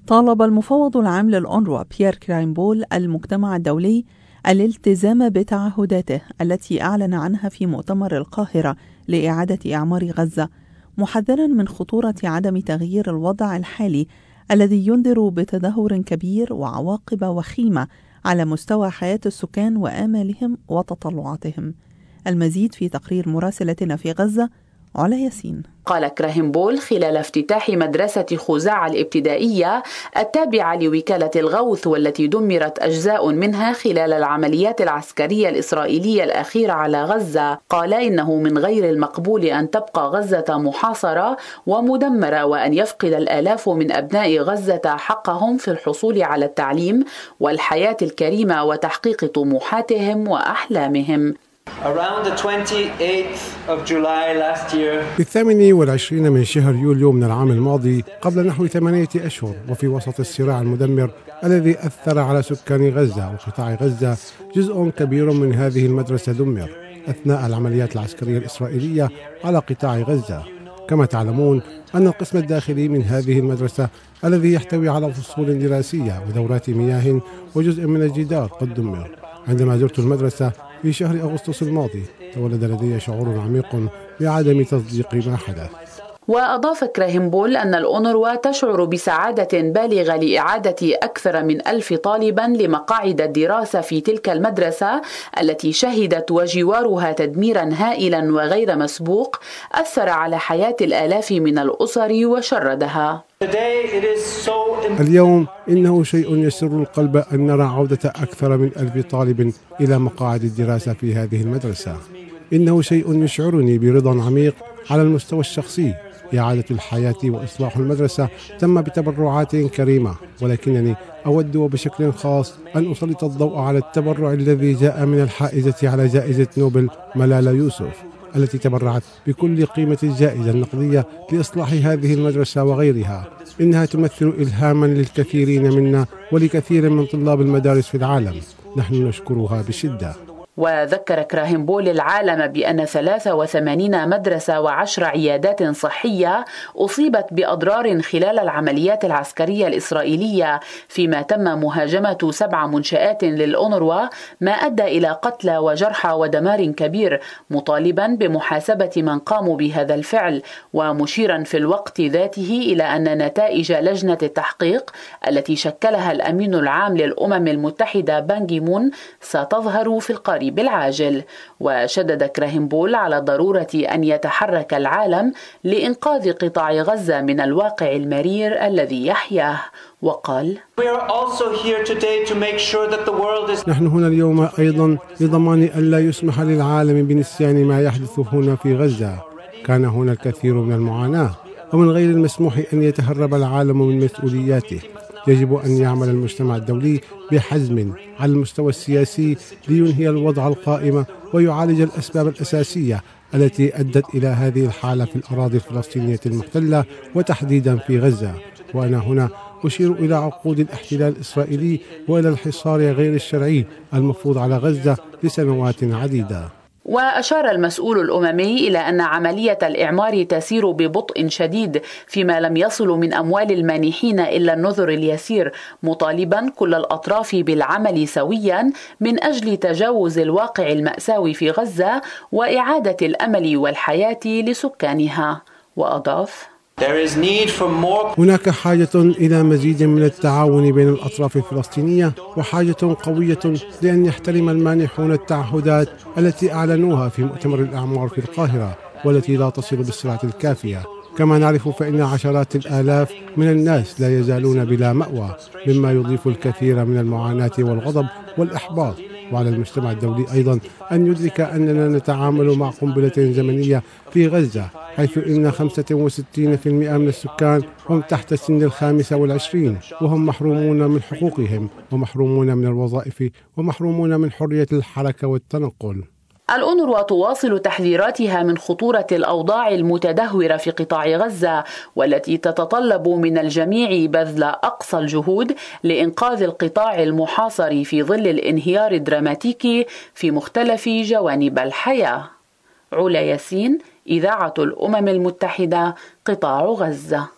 طالب المفوض العام للأونروا بيير كراينبول المجتمع الدولي الالتزام بتعهداته التي أعلن عنها في مؤتمر القاهرة لإعادة إعمار غزة، محذرا من خطورة عدم تغيير الوضع الحالي الذي ينذر بتدهور كبير وعواقب وخيمة على مستوى حياة السكان وآمالهم وتطلعاتهم. المزيد في تقرير مراسلتنا في غزة علا ياسين. قال كراينبول خلال افتتاح مدرسة خزاعة الابتدائية التابعة لوكالة الغوث والتي دمرت أجزاء منها خلال العمليات العسكرية الإسرائيلية الأخيرة على غزة، قال إنه من غير المقبول أن تبقى غزة محاصرة ومدمرة وأن يفقد الآلاف من أبناء غزة حقهم في الحصول على التعليم والحياة الكريمة وتحقيق طموحاتهم وأحلامهم. Around the 28th of July last year. في 28 من شهر يوليو من العام الماضي، قبل نحو 8 أشهر، وفي وسط الصراع المدمر الذي أثر على سكان غزة وقطاع غزة، جزء كبير من هذه المدرسة دمر أثناء العمليات العسكرية الإسرائيلية على قطاع غزة. كما تعلمون أن القسم الداخلي من هذه المدرسة الذي يحتوي على فصول دراسية ودورات مياه وجزء من الجدار قد دمر. عندما زرت المدرسة في شهر أغسطس الماضي تولد لدي شعور عميق بعدم تصديق ما حدث. وأضاف كراينبول أن الأونروا تشعر بسعادة بالغة لإعادة أكثر من 1000 طالبا لمقاعد الدراسة في تلك المدرسة التي شهدت وجوارها تدميرا هائلا وغير مسبوق أثر على حياة الآلاف من الأسر وشردها. اليوم إنه شيء يسر القلب أن نرى عودة أكثر من 1000 طالب إلى مقاعد الدراسة في هذه المدرسة. إنه شيء يشعرني برضا عميق على المستوى الشخصي. إعادة الحياة وإصلاح المدرسة تم بتبرعات كريمة، ولكنني أود وبشكل خاص أن أسلط الضوء على التبرع الذي جاء من الحائزة على جائزة نوبل ملالة يوسف، التي تبرعت بكل قيمة الجائزة النقدية لإصلاح هذه المدرسة وغيرها. إنها تمثل إلهاما للكثيرين منا ولكثير من طلاب المدارس في العالم. نحن نشكرها بشدة. وذكر كراينبول العالم بأن 83 مدرسة و10 عيادات صحية أصيبت بأضرار خلال العمليات العسكرية الإسرائيلية، فيما تم مهاجمة 7 منشآت للأونروا ما أدى إلى قتلى وجرحى ودمار كبير، مطالبا بمحاسبة من قاموا بهذا الفعل، ومشيرا في الوقت ذاته إلى أن نتائج لجنة التحقيق التي شكلها الأمين العام للأمم المتحدة بان كي مون ستظهر في القريب بالعاجل. وشدد كراينبول على ضرورة أن يتحرك العالم لإنقاذ قطاع غزة من الواقع المرير الذي يحياه، وقال: نحن هنا اليوم أيضا لضمان أن لا يسمح للعالم بنسيان ما يحدث هنا في غزة. كان هنا الكثير من المعاناة، ومن غير المسموح أن يتهرب العالم من مسؤولياته. يجب أن يعمل المجتمع الدولي بحزم على المستوى السياسي لينهي الوضع القائم ويعالج الأسباب الأساسية التي أدت إلى هذه الحالة في الأراضي الفلسطينية المحتلة وتحديدا في غزة. وأنا هنا أشير إلى عقود الاحتلال الإسرائيلي وإلى الحصار غير الشرعي المفروض على غزة لسنوات عديدة. وأشار المسؤول الأممي إلى أن عملية الإعمار تسير ببطء شديد، فيما لم يصل من أموال المانحين إلا النذر اليسير، مطالبا كل الأطراف بالعمل سويا من أجل تجاوز الواقع المأساوي في غزة وإعادة الأمل والحياة لسكانها. وأضاف: هناك حاجة إلى مزيد من التعاون بين الأطراف الفلسطينية، وحاجة قوية لأن يحترم المانحون التعهدات التي أعلنوها في مؤتمر الأعمار في القاهرة، والتي لا تصل بالسرعة الكافية. كما نعرف فإن عشرات الآلاف من الناس لا يزالون بلا مأوى، مما يضيف الكثير من المعاناة والغضب والإحباط. وعلى المجتمع الدولي أيضا أن يدرك أننا نتعامل مع قنبلة زمنية في غزة، حيث إن 65% من السكان هم تحت سن 25، وهم محرومون من حقوقهم ومحرومون من الوظائف ومحرومون من حرية الحركة والتنقل. الأونروا تواصل تحذيراتها من خطورة الأوضاع المتدهورة في قطاع غزة، والتي تتطلب من الجميع بذل أقصى الجهود لإنقاذ القطاع المحاصر في ظل الانهيار الدراماتيكي في مختلف جوانب الحياة. علا ياسين، إذاعة الأمم المتحدة، قطاع غزة.